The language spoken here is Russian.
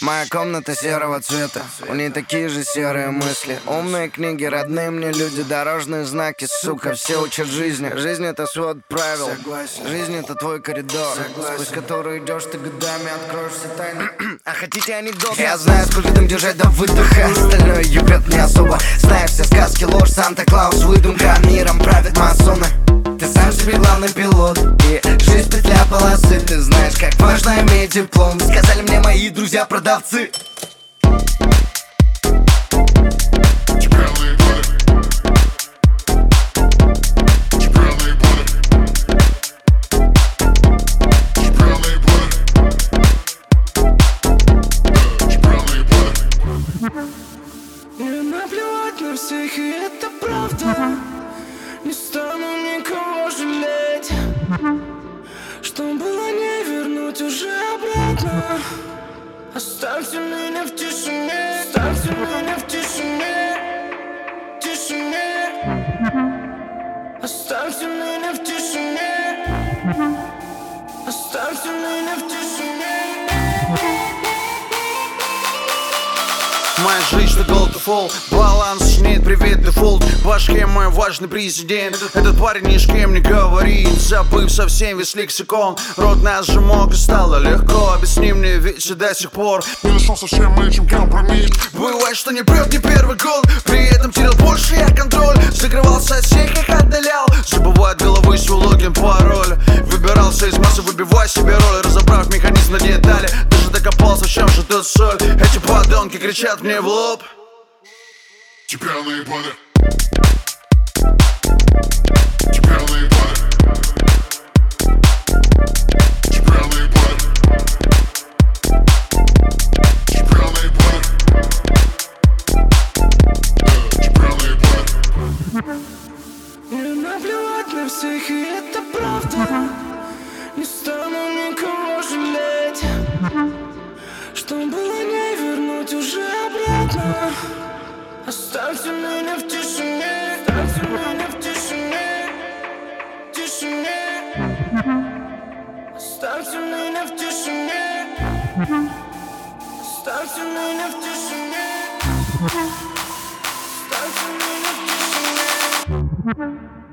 Моя комната серого цвета, у ней такие же серые мысли. Умные книги, родные мне люди, дорожные знаки, сука, все учат жизни. Жизнь — это свод правил, жизнь — это твой коридор, сквозь который идешь ты годами, откроешь все тайны. А хотите анекдот? Я знаю, сколько там держать до выдоха, остальное ебет не особо. Знаешь, все сказки ложь, Санта-Клаус выдумка, миром правят масоны. Ты сам себе главный пилот, и жизнь петля полосы. Ты знаешь, как важно иметь диплом, сказали мне мои друзья-продавцы. Мне наплевать на всех, и это правда. Не стану никого жалеть. Что было, не вернуть уже обратно. Оставьте меня в тишине. Оставьте меня в тишине. Тишине. Оставьте меня в тишине. Оставьте меня в тишине. Моя жизнь это gold to fall, баланс сочиняет привет дефолт. В башке мой важный президент. Этот парень ни с кем не говорит, забыв совсем весь лексикон. Рот нас же мог и стало легко. Объясни мне, ведь и до сих пор не нашел совсем этим компромисс. Бывает, что не прет не первый гол, при этом терял больше я контроль. Закрывался от всех, их отдалял, забывая от головы свой логин, пароль. Выбирался из массы, выбивая себе роль, разобрав механизм на детали. Даже докопался, в чем же тут соль. Эти подонки кричат мне в лоб. Тебя наебали. Тебя наебали. Тебя наебали. Тебя наебали. Тебя наебали. Мне наплевать на всех, и это правда. Не стану никого жалеть. Что было, не вернуть уже обратно. Оставьте меня в тишине. Оставьте меня в тишине. Тишине. Оставьте меня в тишине. Оставьте меня в тишине. Оставьте меня в тишине.